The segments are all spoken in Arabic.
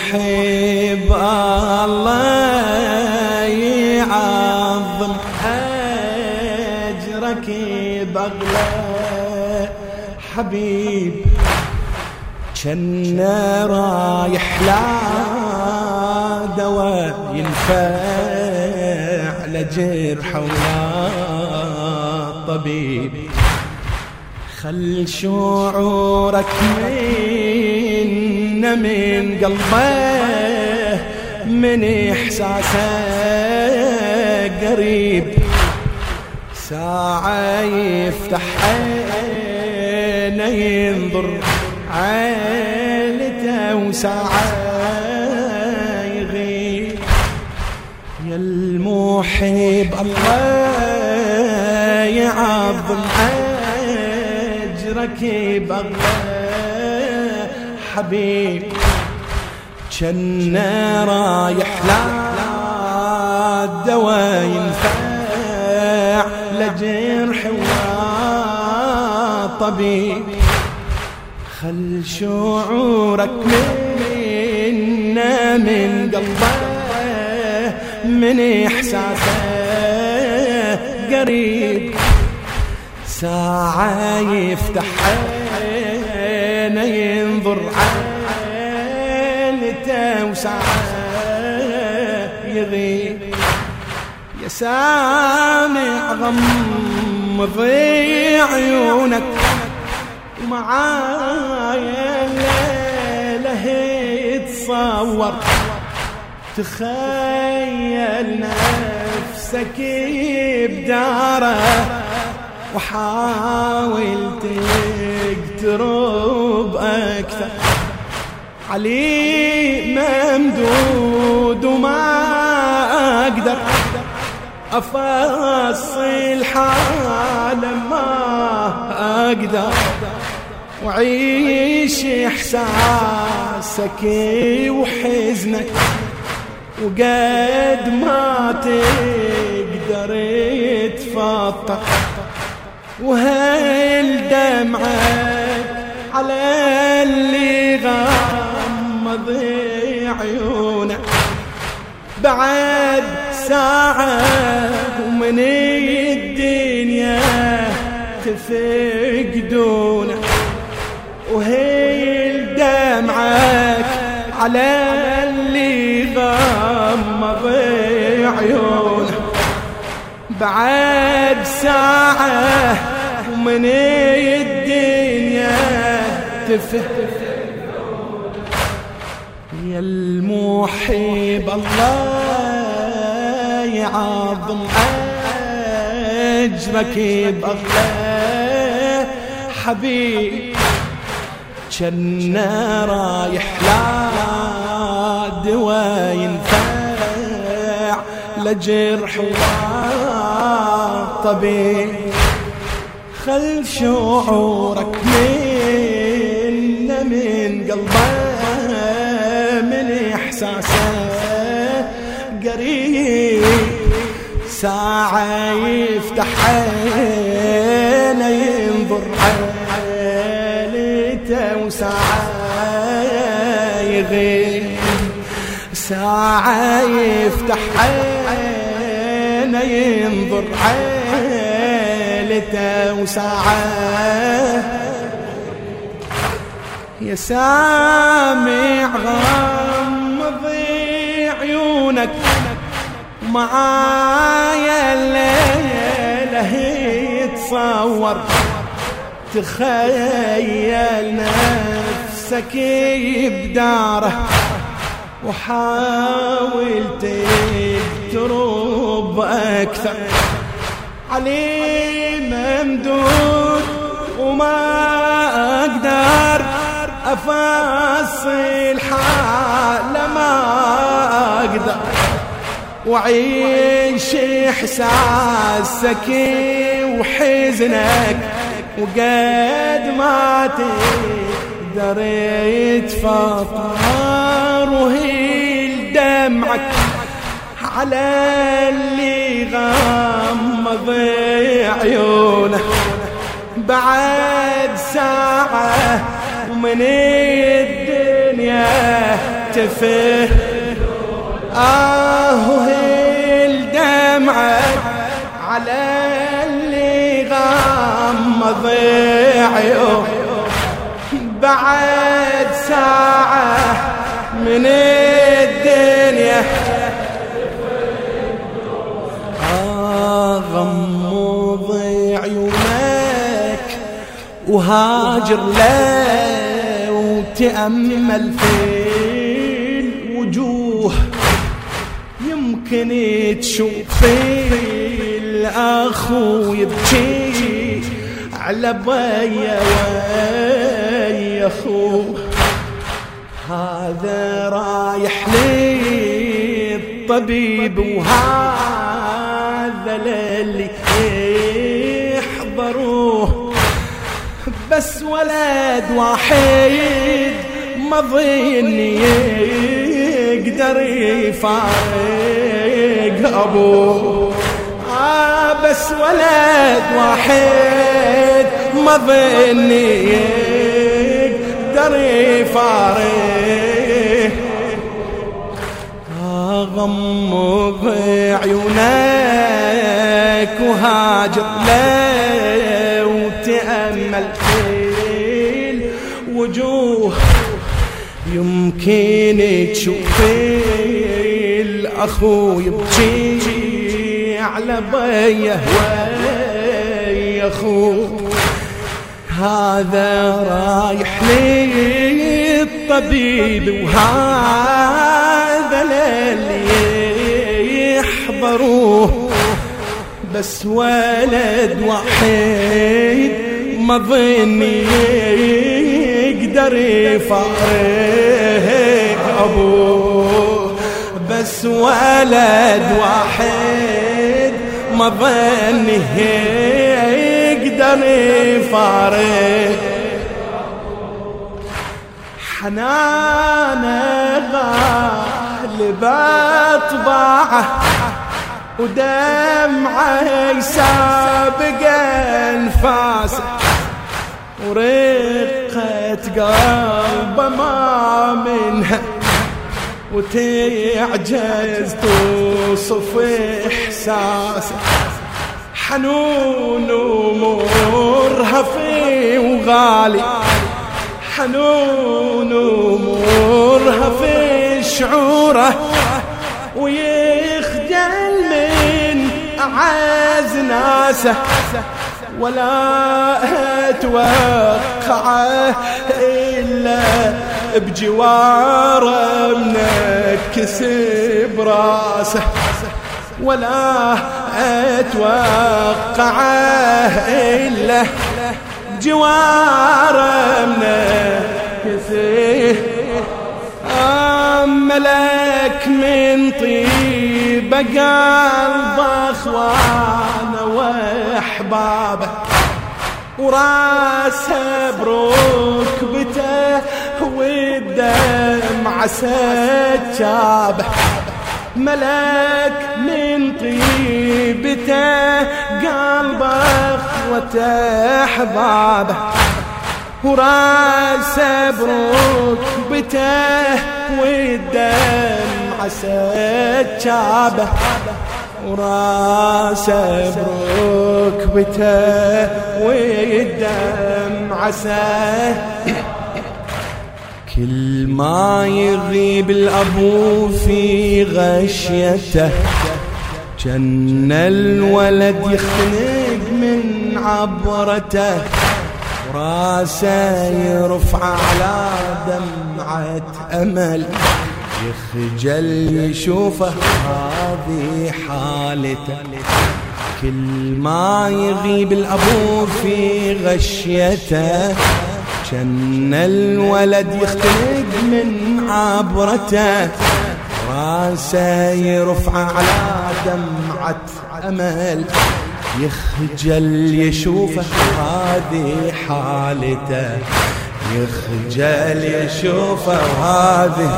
المحب الله يعظم أجرك بأغلى حبيب جنة رايح لا دواء ينفع لجرح ولا طبيب خل شعورك من قلبه من إحساسه قريب ساعة يفتح عينه ينظر عيلته وساعة يغيب يا المحب الله يعظم أجرك بأغلى حبيب جنة رايح لا دواء ينفع لجرح ولا طبيب خل شعورك من قلبه من إحساسه قريب ساعة يفتح عينه ينظر عينته وساعة يغيب يا سامع غمض عيونك ومعايا الليلة يتصور تخيل نفسك بداره وحاول تقترب أكثر علي ممدود وما أقدر أفصل حاله ما أقدر وعيش إحساسك وحزنك وقد ما تقدر تفطر وهل دمعك على اللي غمض عيونك بعد ساعة ومن الدنيا تفقدونك وهل دمعك على اللي غمض عيونك بعد ساعة ومن الدنيا تفقدونك يا المحب الله يعظم أجرك بأغلى حبيب جنة رايح لا دواء ينفع لجرح ولا طبيب خل شعورك من قلبه من إحساسه قريب ساعة يفتح عينه ينظر عيلته وساعة يغيب ساعة يفتح عينه ينظر عيلته وساعة يا سامع غمض عيونك معايا الليلة يتصور تخيل نفسك بداره وحاول تقترب أكثر علي ممدود وما أقدر أفصل حاله ما أقدر وعيش إحساسك وحزنك وقد ما تقدر تفطر وهيل دمعك على اللي غمض عيونه بعد ساعة ومن الدنيا كتفه وهيل دمعك على اللي غمض عيونه بعد ساعة من الدنيا غمض عيونك وهاجر له وتأمل في الوجوه يمكن تشوف الأخو يبكي على بيا ويا أخوه هذا رايح للطبيب وهذا للي يحضروه بس ولد واحد ما ظن يقدر يفارق أبوه بس ولد واحد ما ظن يقدر يفارق غمض عيونك وهاجر له وتأمل في الوجوه يمكن تشوف الأخو يبكي على بيه ويا أخوه هذا رايح للطبيب وهذا للي يحضروه بس ولد واحد ما ظن يقدر يفارق أبوه بس ولد واحد ما ظن يقدر يفارق حنانه غالب أطباعه ودمعه يسابق أنفاسه ورقة قلبه ما منها وتعجز توصف إحساسه حنون ومرهف وغالي حنون ومرهف شعوره ويخجل من أعز ناسه ولا أتوقعه إلا بجواره منكس براسه ولا أتوقعه إلا بجواره منكس ملك من طيب قلب أخوانه وأحبابه وراسه بركبته والدمع سجابه ملك من طيبته قلب أخوته أحبابه وراسه بركبته والدمع سجابه وراسه بركبته والدمع سجابه كل ما يغيب الأبو في غشيته جن الولد يخنق من عبرته وراسه يرفع على دمعة أمل يخجل يشوفه هذه حالته كل ما يغيب الأبو في غشيته كان الولد يختلق من عبرته راسه يرفع على دمعة أمل يخجل يشوفه هذه حالته يخجل يشوفه هذه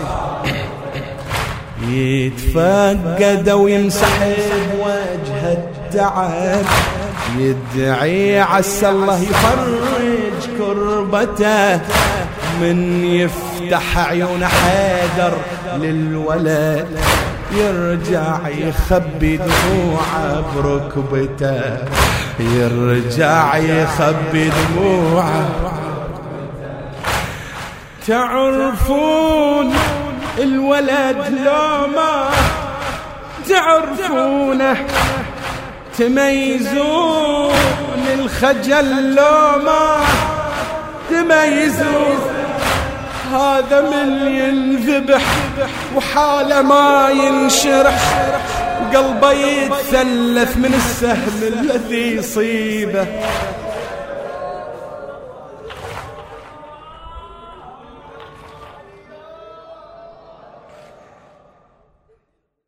يتفقد ويمسح بوجه التعب يدعي عسى الله يفرج كربته من يفتح يفتح عيون حيدر للولد، يرجع يخبي دموعه بركبته، يرجع يخبي دموعه. تعرفون الولد لو ما تعرفونه، تميزون الخجل لو ما تميزون. هذا من ينذبح وحاله ما ينشرح، قلبه يتسلف من السهم الذي يصيبه.